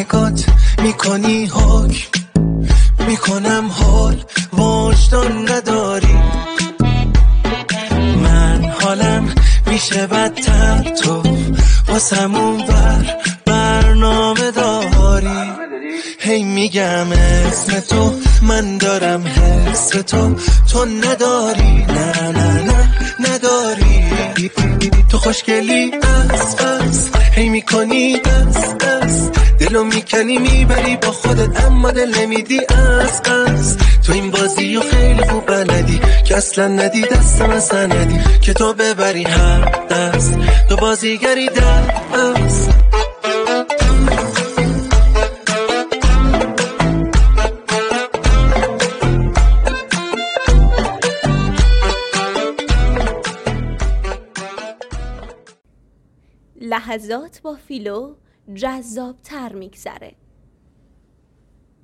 نگات میکنی حکم، میکنم حال وجدان نداری. من حالم میشه بدتر، تو واسمون برنامه داری. هی میگم اسم تو، من دارم حس تو، تو نداری. نه نه نه نداری. تو خوشگلی از هی میکنی دست دلو میکنی میبری با خودت، اما دل نمیدی از تو این بازی و خیلی خوب بلدی که اصلا ندی دست من سندی که تو ببری هر دست، تو بازیگری دست. لحظات با فیلو جذاب تر میگذره.